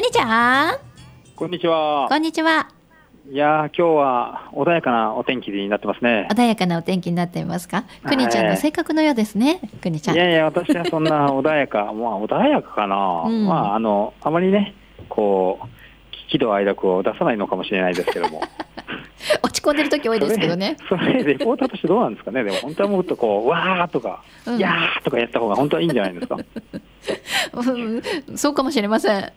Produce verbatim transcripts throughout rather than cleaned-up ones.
にちゃん、 こんにちは。 こんにちは。 いやー、今日は穏やかなお天気になってますね。 穏やかなお天気になっていますか。くにちゃんの性格のようですね。くにちゃん。 いやいや、私はそんな穏やか、まあ穏やかかな。うん、まああのあまりね、こう喜怒哀楽を出さないのかもしれないですけども。 落ち込んでる時多いですけどね。 それ、それレポーターとしてどうなんですかね。でも本当はもっとこうわーとか、うん、いやーとかやった方が本当はいいんじゃないですか。 うん、そうかもしれません。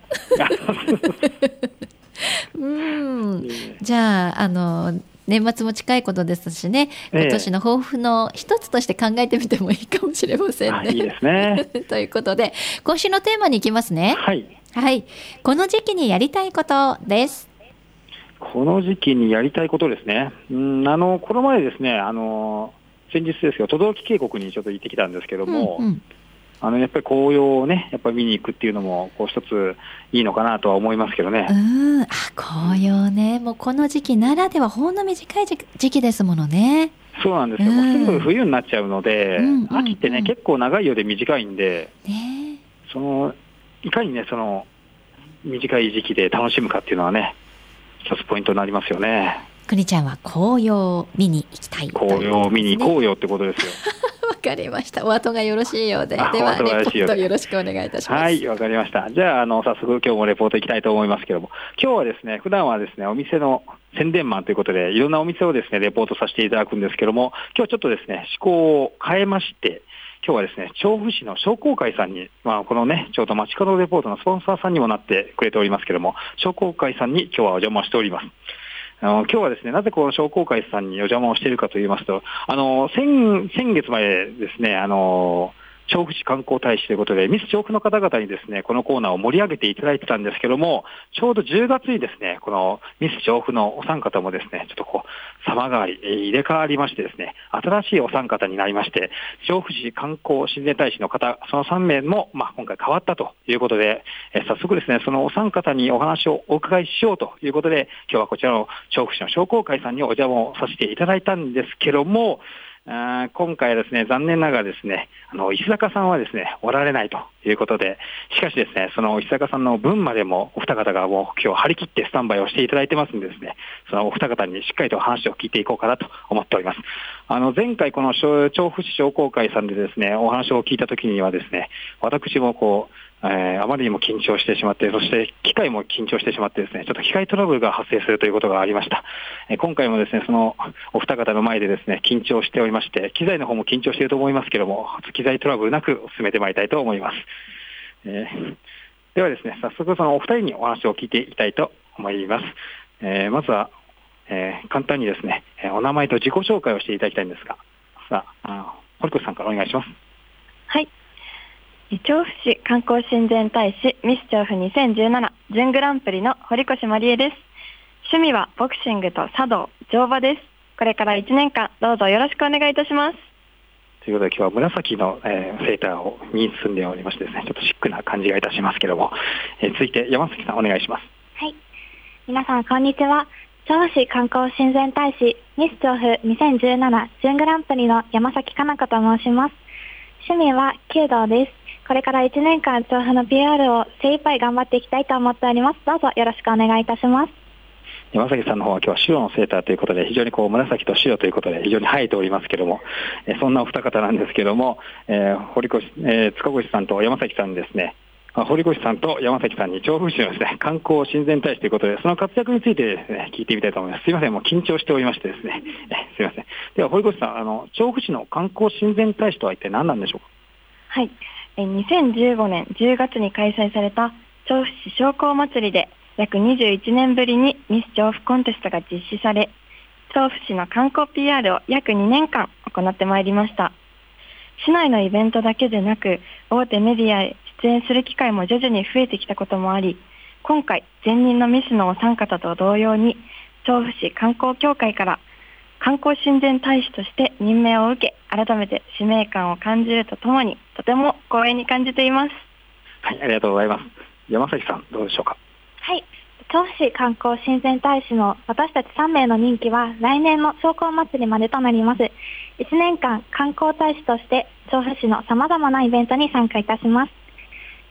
うん、じゃあ、あの年末も近いことですしね、今年の抱負の一つとして考えてみてもいいかもしれませんね。 いいですね。 ということで今週のテーマに行きますね。 はい、 はい、この時期にやりたいことです。 この時期にやりたいことですね。うん、あのこの前ですね、あの先日ですけど轟渓谷にちょっと行ってきたんですけども、うんうん、あのやっぱり紅葉をねやっぱり見に行くっていうのもこう一ついいのかなとは思いますけどね。 うん、あ、紅葉ね、もうこの時期ならではほんの短い時期ですものね。 そうなんですよ、うん、もうすぐ冬になっちゃうので、うんうんうん、秋ってね結構長いようで短いんで、ね、そのいかにねその短い時期で楽しむかっていうのはね一つポイントになりますよね。 くにちゃんは紅葉を見に行きたい、ね、 紅葉を見に行こうよってことですよ。 わかりました。お後がよろしいようで、ではレポートよろしくお願いいたします。 はい、わかりました。じゃあ、あの早速今日もレポートいきたいと思いますけども、今日はですね普段はですねお店の宣伝マンということでいろんなお店をですねレポートさせていただくんですけども、今日はちょっとですね趣向を変えまして、今日はですね調布市の商工会さんに、まあ、このねちょうど街角レポートのスポンサーさんにもなってくれておりますけども、商工会さんに今日はお邪魔しております。あの今日はですねなぜこの商工会さんにお邪魔をしているかと言いますと、あの 先, 先月までですねあの調布市観光大使ということでミス調布の方々にですねこのコーナーを盛り上げていただいてたんですけども、ちょうどじゅうがつにですねこのミス調布のお三方もですねちょっとこう様変わり入れ替わりましてですね新しいお三方になりまして、調布市観光親善大使の方そのさんめいも、まあ、今回変わったということで、え早速ですねそのお三方にお話をお伺いしようということで、今日はこちらの調布市の商工会さんにお邪魔をさせていただいたんですけども、あ今回はですね残念ながらですねあの石坂さんはですねおられないということで、しかしですねその石坂さんの分までもお二方がもう今日張り切ってスタンバイをしていただいてますんでですね、そのお二方にしっかりと話を聞いていこうかなと思っております。あの前回この調布市商工会さんでですねお話を聞いた時にはですね、私もこうえー、あまりにも緊張してしまって、そして機械も緊張してしまってですねちょっと機械トラブルが発生するということがありました。えー、今回もですねそのお二方の前でですね緊張しておりまして、機材の方も緊張していると思いますけども、機材トラブルなく進めてまいりたいと思います。えー、ではですね早速そのお二人にお話を聞いていきたいと思います。えー、まずは、えー、簡単にですねお名前と自己紹介をしていただきたいんですが、さあ堀越さんからお願いします。 はい、調布市観光親善大使ミス調布にせんじゅうなな準グランプリの堀越まりえです。趣味はボクシングと茶道、乗馬です。これからいちねんかんどうぞよろしくお願いいたします。 ということで今日は紫の、えー、セーターを身に包んでおりましてですねちょっとシックな感じがいたしますけども、えー、続いて山崎さんお願いします。 はい、皆さんこんにちは。調布市観光親善大使ミス調布にせんじゅうなな準グランプリの山崎かな子と申します。趣味は弓道です。これからいちねんかん調布の ピーアール を精一杯頑張っていきたいと思っております。どうぞよろしくお願いいたします。 山崎さんの方は今日は白のセーターということで非常にこう紫と白ということで非常に映えておりますけども、えそんなお二方なんですけども、えー、堀越、えー、塚越さんと山崎さんにですね堀越さんと山崎さんに調布市のですね観光親善大使ということでその活躍についてですね聞いてみたいと思います。すいませんもう緊張しておりましてですねえすいません。では堀越さん、あの調布市の観光親善大使とは一体何なんでしょうか。 はい、にせんじゅうごねんじゅうがつに開催された調布市商工祭りで約にじゅういちねんぶりにミス調布コンテストが実施され、調布市の観光 ピーアール を約にねんかん行ってまいりました。市内のイベントだけでなく大手メディアへ出演する機会も徐々に増えてきたこともあり、今回前任のミスのお三方と同様に調布市観光協会から観光親善大使として任命を受け、改めて使命感を感じるとともにとても光栄に感じています。 はい、ありがとうございます。山崎さんどうでしょうか。 はい、調布市観光親善大使の私たちさんめいの任期は来年の商工祭りまでとなります。いちねんかん観光大使として調布市のさまざまなイベントに参加いたします。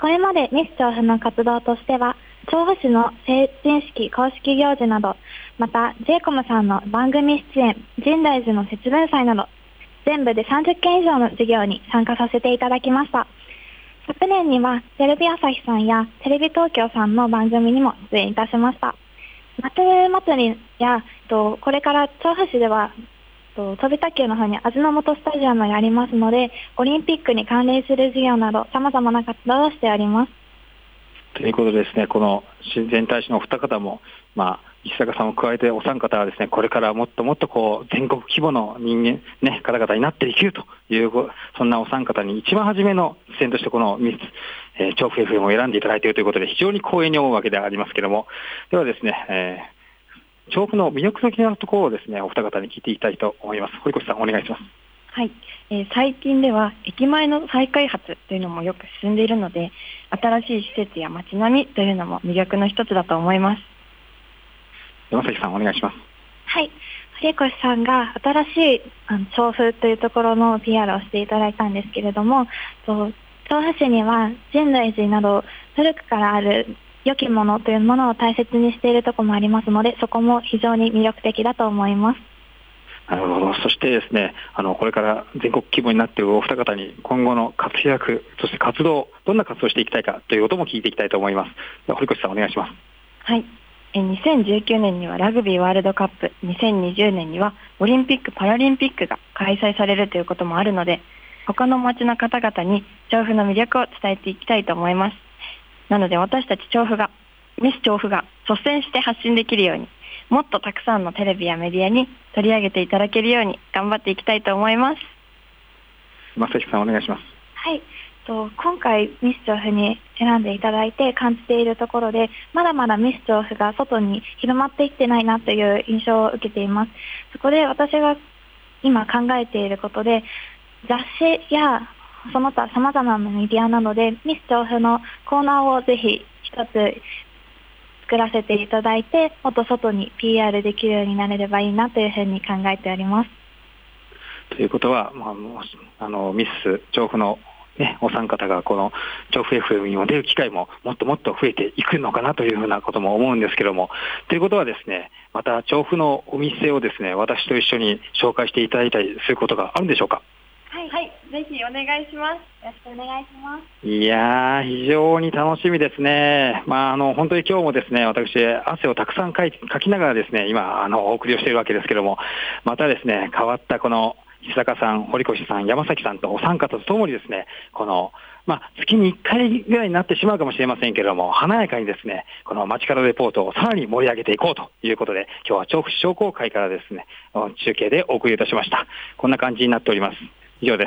これまでミス調布の活動としては、調布市の成人式公式行事など、また ジェイコム さんの番組出演、深大寺の節分祭など、全部でさんじゅっけん以上の事業に参加させていただきました。昨年にはテレビ朝日さんやテレビ東京さんの番組にも出演いたしました。夏祭りや、とこれから調布市ではと飛び卓球の方に味の素スタジアムがありますので、オリンピックに関連する事業など様々な活動をしております。 ということでですね、この親善大使のお二方も、まあ、石坂さんを加えてお三方はですね、これからもっともっとこう全国規模の人間、ね、方々になっていくという、そんなお三方に一番初めの出演としてこのミス、えー、調布 エフエム を選んでいただいているということで、非常に光栄に思うわけではありますけれども、ではですね、えー、調布の魅力的なところをですね、お二方に聞いていきたいと思います。堀越さん、お願いします。 はい、えー、最近では駅前の再開発というのもよく進んでいるので、新しい施設や街並みというのも魅力の一つだと思います。 山崎さん、お願いします。 はい、堀越さんが新しいあの調布というところの ピーアール をしていただいたんですけれども、と調布市には深大寺など古くからある良きものというものを大切にしているところもありますので、そこも非常に魅力的だと思います。 なるほど。そしてですね、あのこれから全国規模になっているお二方に今後の活躍、そして活動、どんな活動をしていきたいかということも聞いていきたいと思います。では堀越さん、お願いします。 はい、えにせんじゅうきゅうねんにはラグビーワールドカップ、にせんにじゅうねんにはオリンピック・パラリンピックが開催されるということもあるので、他の町の方々に調布の魅力を伝えていきたいと思います。なので私たち調布が、ミス調布が率先して発信できるように、もっとたくさんのテレビやメディアに取り上げていただけるように頑張っていきたいと思います。 正木さん、お願いします。 はい、と今回ミス調布に選んでいただいて感じているところで、まだまだミス調布が外に広まっていってないなという印象を受けています。そこで私が今考えていることで、雑誌やその他様々なメディアなどでミス調布のコーナーをぜひ一つ作らせていただいて、もっと外に ピーアール できるようになれればいいなというふうに考えております。 ということは、まあ、あのミス調布の、ね、お三方がこの調布 エフエム にも出る機会ももっともっと増えていくのかなというふうなことも思うんですけども、ということはですね、また調布のお店をですね、私と一緒に紹介していただいたりすることがあるんでしょうか。 はい、はい、ぜひお願いします。よろしくお願いします。 いやー、非常に楽しみですね。まあ、あの本当に今日もですね、私汗をたくさんかいかきながらですね、今あのお送りをしているわけですけども、またですね、変わったこの石坂さん、堀越さん、山崎さんとお三方とともにですね、このまあ、月にいっかいぐらいになってしまうかもしれませんけれども、華やかにですね、この街角レポートをさらに盛り上げていこうということで、今日は調布市商工会からですね、中継でお送りいたしました。こんな感じになっております。以上です。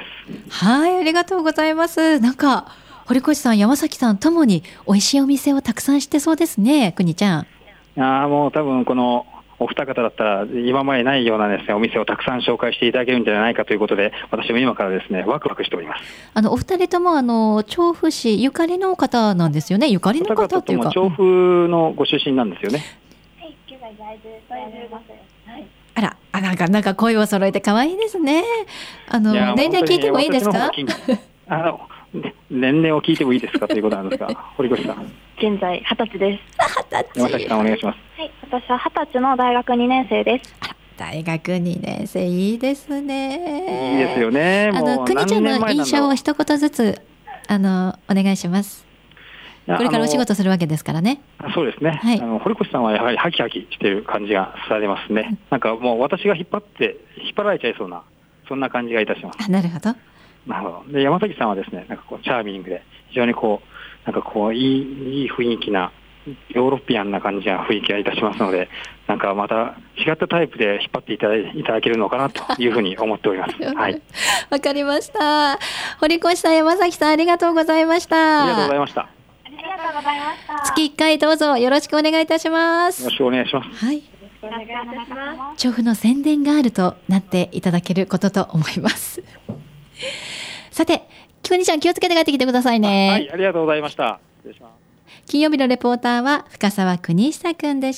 はい、ありがとうございます。なんか堀越さん、山崎さんともに美味しいお店をたくさんしてそうですね、くにちゃん。 ああ、もう多分このお二方だったら今までないようなですね、お店をたくさん紹介していただけるんじゃないかということで、私も今からですね、ワクワクしております。 あのお二人ともあの調布市ゆかりの方なんですよね。ゆかりの方っていうか、 調布のご出身なんですよね。 はい、現在在住しております。はい。 あら、あ、なんかなんか声を揃えて可愛いですね。あの年齢聞いてもいいですか？ あの年齢を聞いてもいいですかということなんですか。堀越さん。 現在二十歳です。 二十歳。 山崎さん、お願いします。 はい、私は二十歳の大学にねん生です。 あら、大学にねん生、いいですね。 いいですよね。 あのくにちゃんの印象を一言ずつあのお願いします。これからお仕事するわけですからね。 あそうですね、はい、あの堀越さんはやはりハキハキしている感じがされますね、うん、なんかもう私が引っ張って引っ張られちゃいそうな、そんな感じがいたします。 あ、なるほど。 なるほど。で、山崎さんはですね、なんかこうチャーミングで非常にこうなんかこういいいい雰囲気なヨーロピアンな感じな雰囲気がいたしますので、なんかまた違ったタイプで引っ張っていただいただけるのかなというふうに思っております。はい。 わかりました。堀越さん、山崎さん、ありがとうございました。 ありがとうございました。 ありがとうございました。 月いっかいどうぞよろしくお願いいたします。 よろしくお願いします。 はい。 お願いいたします。 調布の宣伝があるとなっていただけることと思います。さて、くにちゃん気をつけて帰ってきてくださいね。 はい、ありがとうございました。失礼します。 金曜日のレポーターは深澤邦久くんでした。